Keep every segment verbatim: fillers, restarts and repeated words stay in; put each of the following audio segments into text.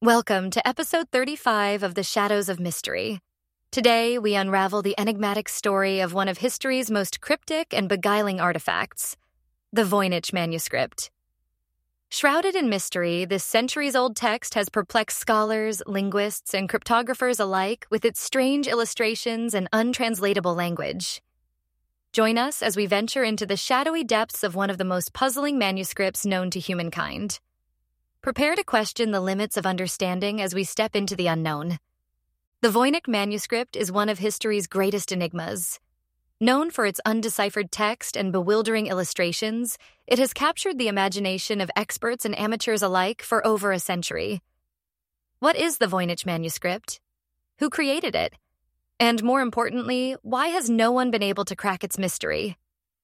Welcome to episode thirty-five of The Shadows of Mystery. Today, we unravel the enigmatic story of one of history's most cryptic and beguiling artifacts, the Voynich manuscript. Shrouded in mystery, this centuries-old text has perplexed scholars, linguists, and cryptographers alike with its strange illustrations and untranslatable language. Join us as we venture into the shadowy depths of one of the most puzzling manuscripts known to humankind. Prepare to question the limits of understanding as we step into the unknown. The Voynich manuscript is one of history's greatest enigmas. Known for its undeciphered text and bewildering illustrations, it has captured the imagination of experts and amateurs alike for over a century. What is the Voynich manuscript? Who created it? And more importantly, why has no one been able to crack its mystery?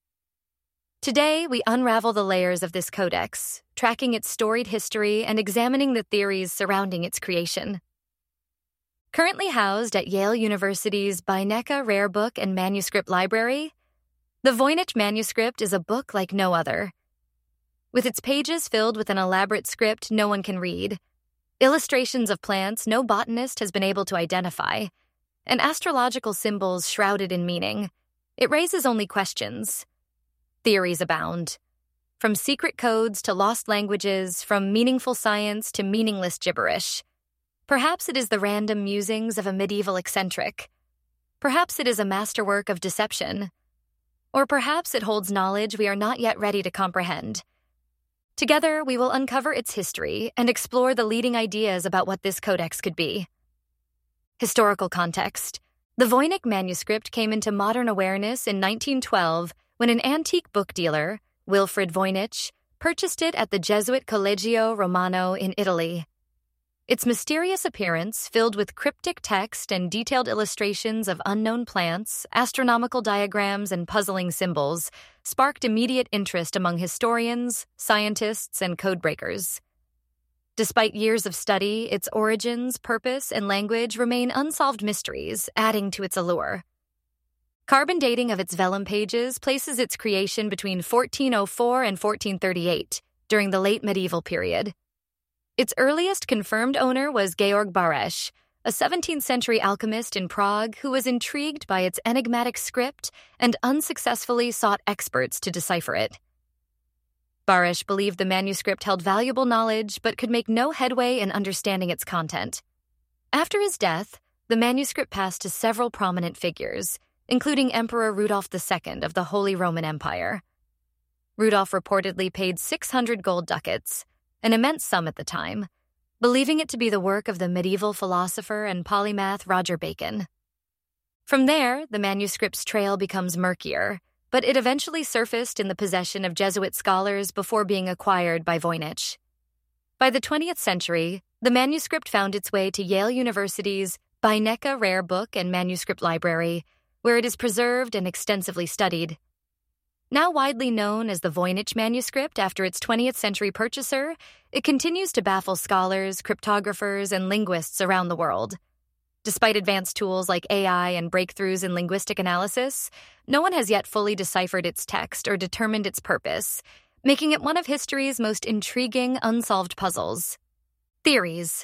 Today, we unravel the layers of this codex, tracking its storied history and examining the theories surrounding its creation. Currently housed at Yale University's Beinecke Rare Book and Manuscript Library, the Voynich manuscript is a book like no other. With its pages filled with an elaborate script no one can read, illustrations of plants no botanist has been able to identify, and astrological symbols shrouded in meaning, it raises only questions. Theories abound. From secret codes to lost languages, from meaningful science to meaningless gibberish. Perhaps it is the random musings of a medieval eccentric. Perhaps it is a masterwork of deception. Or perhaps it holds knowledge we are not yet ready to comprehend. Together, we will uncover its history and explore the leading ideas about what this codex could be. Historical context. The Voynich manuscript came into modern awareness in nineteen twelve when an antique book dealer, Wilfrid Voynich, purchased it at the Jesuit Collegio Romano in Italy. Its mysterious appearance, filled with cryptic text and detailed illustrations of unknown plants, astronomical diagrams, and puzzling symbols, sparked immediate interest among historians, scientists, and codebreakers. Despite years of study, its origins, purpose, and language remain unsolved mysteries, adding to its allure. Carbon dating of its vellum pages places its creation between fourteen oh four and fourteen thirty-eight, during the late medieval period. Its earliest confirmed owner was Georg Baresch, a seventeenth century alchemist in Prague who was intrigued by its enigmatic script and unsuccessfully sought experts to decipher it. Baresch believed the manuscript held valuable knowledge but could make no headway in understanding its content. After his death, the manuscript passed to several prominent figures, including Emperor Rudolf the Second of the Holy Roman Empire. Rudolf reportedly paid six hundred gold ducats, an immense sum at the time, believing it to be the work of the medieval philosopher and polymath Roger Bacon. From there, the manuscript's trail becomes murkier, but it eventually surfaced in the possession of Jesuit scholars before being acquired by Voynich. By the twentieth century, the manuscript found its way to Yale University's Beinecke Rare Book and Manuscript Library, where it is preserved and extensively studied. Now widely known as the Voynich manuscript after its twentieth century purchaser, it continues to baffle scholars, cryptographers, and linguists around the world. Despite advanced tools like A I and breakthroughs in linguistic analysis, no one has yet fully deciphered its text or determined its purpose, making it one of history's most intriguing unsolved puzzles. Theories.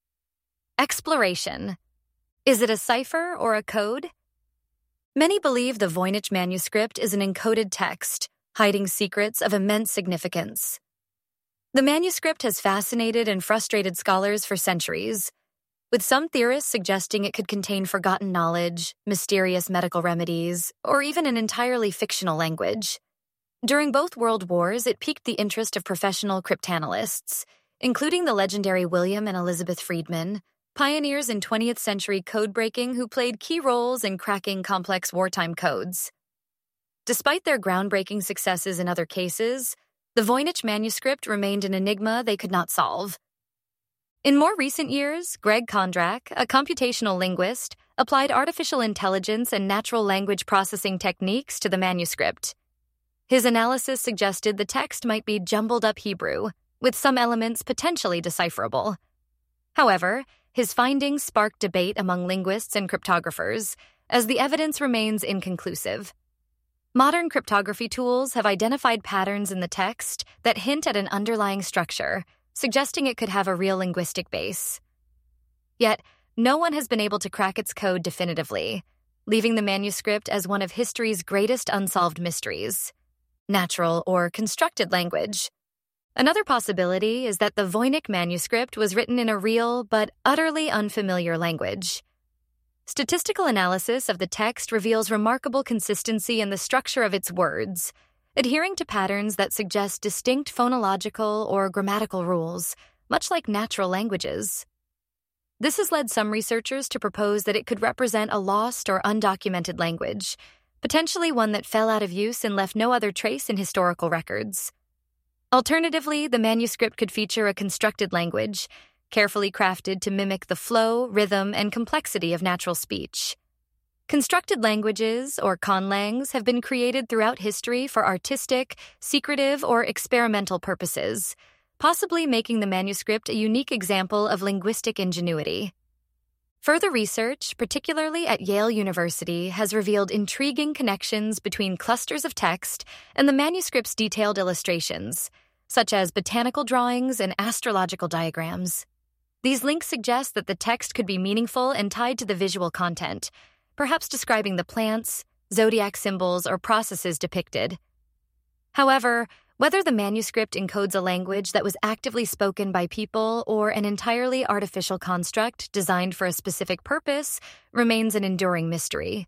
Exploration. Is it a cipher or a code? Many believe the Voynich manuscript is an encoded text, hiding secrets of immense significance. The manuscript has fascinated and frustrated scholars for centuries, with some theorists suggesting it could contain forgotten knowledge, mysterious medical remedies, or even an entirely fictional language. During both World Wars, it piqued the interest of professional cryptanalysts, including the legendary William and Elizabeth Friedman, pioneers in twentieth century code-breaking who played key roles in cracking complex wartime codes. Despite their groundbreaking successes in other cases, the Voynich manuscript remained an enigma they could not solve. In more recent years, Greg Kondrak, a computational linguist, applied artificial intelligence and natural language processing techniques to the manuscript. His analysis suggested the text might be jumbled-up Hebrew, with some elements potentially decipherable. However, his findings sparked debate among linguists and cryptographers, as the evidence remains inconclusive. Modern cryptography tools have identified patterns in the text that hint at an underlying structure, suggesting it could have a real linguistic base. Yet, no one has been able to crack its code definitively, leaving the manuscript as one of history's greatest unsolved mysteries: natural or constructed language. Another possibility is that the Voynich manuscript was written in a real but utterly unfamiliar language. Statistical analysis of the text reveals remarkable consistency in the structure of its words, adhering to patterns that suggest distinct phonological or grammatical rules, much like natural languages. This has led some researchers to propose that it could represent a lost or undocumented language, potentially one that fell out of use and left no other trace in historical records. Alternatively, the manuscript could feature a constructed language, carefully crafted to mimic the flow, rhythm, and complexity of natural speech. Constructed languages, or conlangs, have been created throughout history for artistic, secretive, or experimental purposes, possibly making the manuscript a unique example of linguistic ingenuity. Further research, particularly at Yale University, has revealed intriguing connections between clusters of text and the manuscript's detailed illustrations, such as botanical drawings and astrological diagrams. These links suggest that the text could be meaningful and tied to the visual content, perhaps describing the plants, zodiac symbols, or processes depicted. However, whether the manuscript encodes a language that was actively spoken by people or an entirely artificial construct designed for a specific purpose remains an enduring mystery.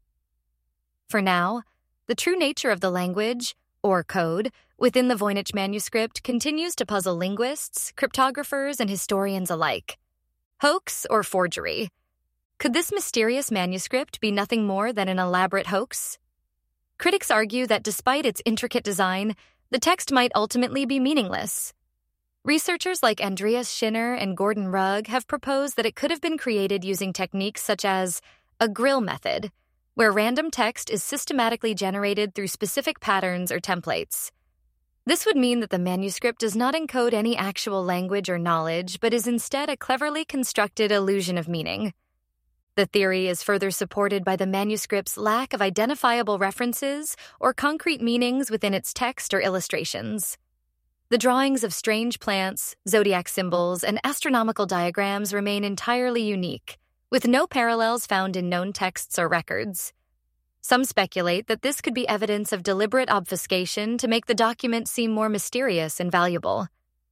For now, the true nature of the language, or code, within the Voynich manuscript continues to puzzle linguists, cryptographers, and historians alike. Hoax or forgery? Could this mysterious manuscript be nothing more than an elaborate hoax? Critics argue that despite its intricate design, the text might ultimately be meaningless. Researchers like Andreas Schinner and Gordon Rugg have proposed that it could have been created using techniques such as a grill method, where random text is systematically generated through specific patterns or templates. This would mean that the manuscript does not encode any actual language or knowledge, but is instead a cleverly constructed illusion of meaning. The theory is further supported by the manuscript's lack of identifiable references or concrete meanings within its text or illustrations. The drawings of strange plants, zodiac symbols, and astronomical diagrams remain entirely unique, with no parallels found in known texts or records. Some speculate that this could be evidence of deliberate obfuscation to make the document seem more mysterious and valuable.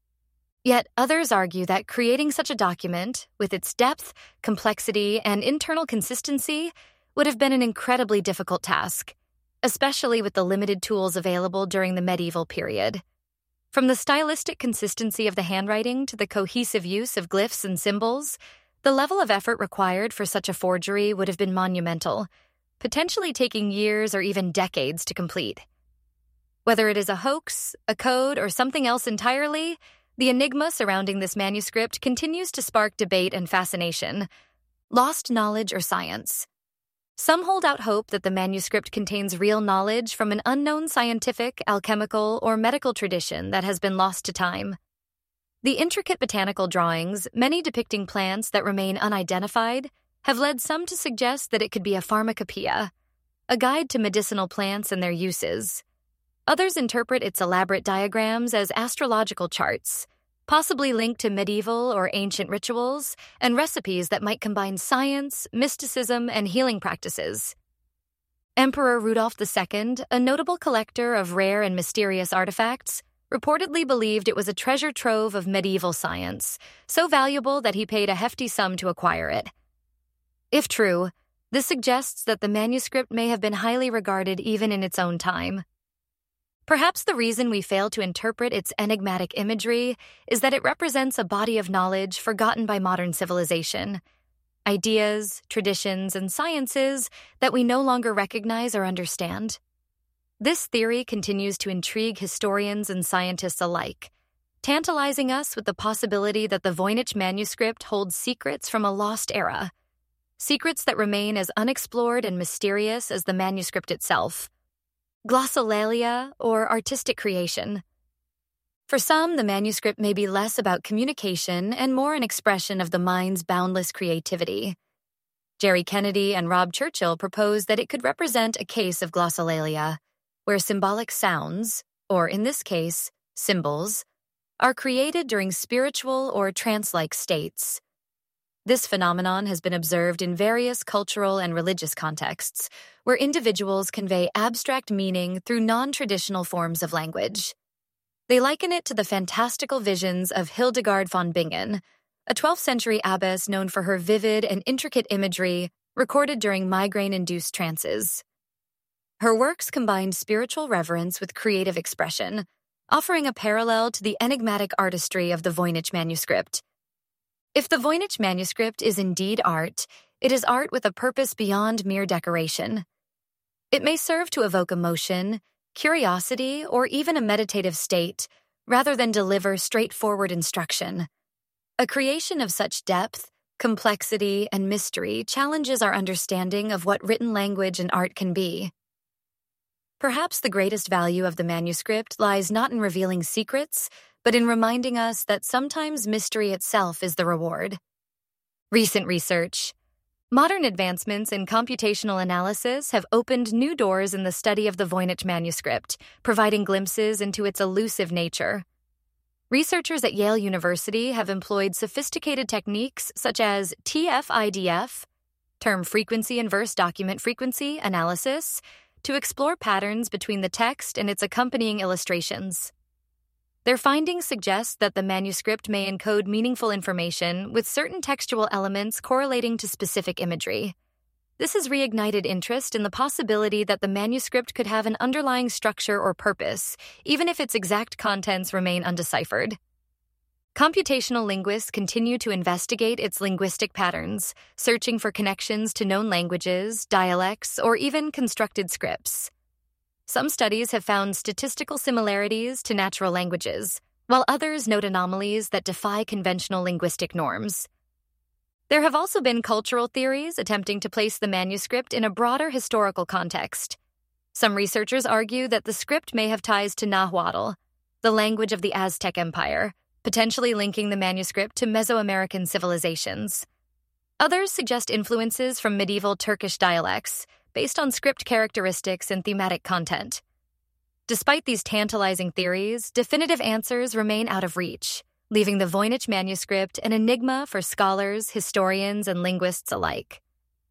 Yet others argue that creating such a document, with its depth, complexity, and internal consistency, would have been an incredibly difficult task, especially with the limited tools available during the medieval period. From the stylistic consistency of the handwriting to the cohesive use of glyphs and symbols, the level of effort required for such a forgery would have been monumental, potentially taking years or even decades to complete. Whether it is a hoax, a code, or something else entirely, the enigma surrounding this manuscript continues to spark debate and fascination. Lost knowledge or science? Some hold out hope that the manuscript contains real knowledge from an unknown scientific, alchemical, or medical tradition that has been lost to time. The intricate botanical drawings, many depicting plants that remain unidentified, have led some to suggest that it could be a pharmacopoeia, a guide to medicinal plants and their uses. Others interpret its elaborate diagrams as astrological charts, possibly linked to medieval or ancient rituals and recipes that might combine science, mysticism, and healing practices. Emperor Rudolph the Second, a notable collector of rare and mysterious artifacts, reportedly believed it was a treasure trove of medieval science, so valuable that he paid a hefty sum to acquire it. If true, this suggests that the manuscript may have been highly regarded even in its own time. Perhaps the reason we fail to interpret its enigmatic imagery is that it represents a body of knowledge forgotten by modern civilization, ideas, traditions, and sciences that we no longer recognize or understand. This theory continues to intrigue historians and scientists alike, tantalizing us with the possibility that the Voynich manuscript holds secrets from a lost era, secrets that remain as unexplored and mysterious as the manuscript itself. Glossolalia, or artistic creation. For some, the manuscript may be less about communication and more an expression of the mind's boundless creativity. Jerry Kennedy and Rob Churchill proposed that it could represent a case of glossolalia, where symbolic sounds, or in this case, symbols, are created during spiritual or trance-like states. This phenomenon has been observed in various cultural and religious contexts, where individuals convey abstract meaning through non-traditional forms of language. They liken it to the fantastical visions of Hildegard von Bingen, a twelfth century abbess known for her vivid and intricate imagery recorded during migraine-induced trances. Her works combined spiritual reverence with creative expression, offering a parallel to the enigmatic artistry of the Voynich manuscript. If the Voynich manuscript is indeed art, it is art with a purpose beyond mere decoration. It may serve to evoke emotion, curiosity, or even a meditative state, rather than deliver straightforward instruction. A creation of such depth, complexity, and mystery challenges our understanding of what written language and art can be. Perhaps the greatest value of the manuscript lies not in revealing secrets, but in reminding us that sometimes mystery itself is the reward. Recent research. Modern advancements in computational analysis have opened new doors in the study of the Voynich manuscript, providing glimpses into its elusive nature. Researchers at Yale University have employed sophisticated techniques such as T F I D F, term frequency inverse document frequency analysis, to explore patterns between the text and its accompanying illustrations. Their findings suggest that the manuscript may encode meaningful information with certain textual elements correlating to specific imagery. This has reignited interest in the possibility that the manuscript could have an underlying structure or purpose, even if its exact contents remain undeciphered. Computational linguists continue to investigate its linguistic patterns, searching for connections to known languages, dialects, or even constructed scripts. Some studies have found statistical similarities to natural languages, while others note anomalies that defy conventional linguistic norms. There have also been cultural theories attempting to place the manuscript in a broader historical context. Some researchers argue that the script may have ties to Nahuatl, the language of the Aztec Empire, potentially linking the manuscript to Mesoamerican civilizations. Others suggest influences from medieval Turkish dialects, based on script characteristics and thematic content. Despite these tantalizing theories, definitive answers remain out of reach, leaving the Voynich manuscript an enigma for scholars, historians, and linguists alike.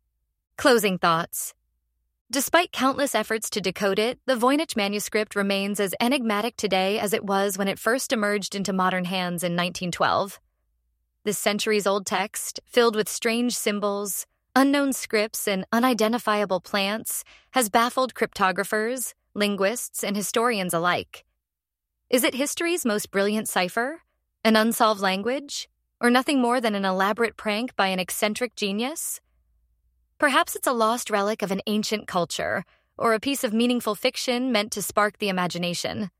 Closing thoughts. Despite countless efforts to decode it, the Voynich manuscript remains as enigmatic today as it was when it first emerged into modern hands in nineteen twelve. This centuries-old text, filled with strange symbols, unknown scripts, and unidentifiable plants, has baffled cryptographers, linguists, and historians alike. Is it history's most brilliant cipher? An unsolved language? Or nothing more than an elaborate prank by an eccentric genius? Perhaps it's a lost relic of an ancient culture, or a piece of meaningful fiction meant to spark the imagination.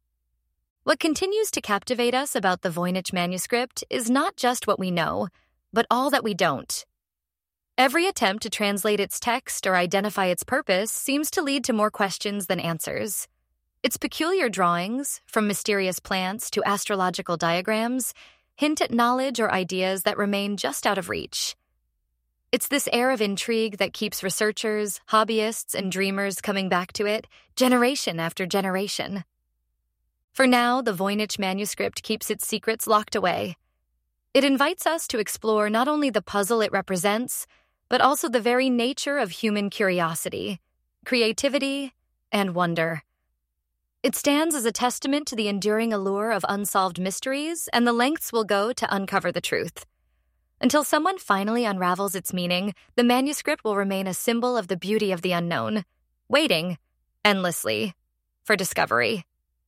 What continues to captivate us about the Voynich manuscript is not just what we know, but all that we don't. Every attempt to translate its text or identify its purpose seems to lead to more questions than answers. Its peculiar drawings, from mysterious plants to astrological diagrams, hint at knowledge or ideas that remain just out of reach. It's this air of intrigue that keeps researchers, hobbyists, and dreamers coming back to it, generation after generation. For now, the Voynich manuscript keeps its secrets locked away. It invites us to explore not only the puzzle it represents, but also the very nature of human curiosity, creativity, and wonder. It stands as a testament to the enduring allure of unsolved mysteries and the lengths we'll go to uncover the truth. Until someone finally unravels its meaning, the manuscript will remain a symbol of the beauty of the unknown, waiting, endlessly, for discovery.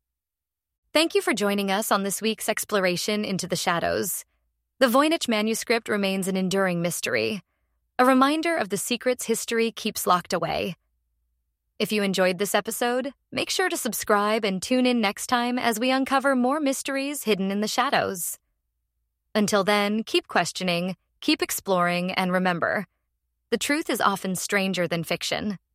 Thank you for joining us on this week's exploration into the shadows. The Voynich manuscript remains an enduring mystery, a reminder of the secrets history keeps locked away. If you enjoyed this episode, make sure to subscribe and tune in next time as we uncover more mysteries hidden in the shadows. Until then, keep questioning, keep exploring, and remember, the truth is often stranger than fiction.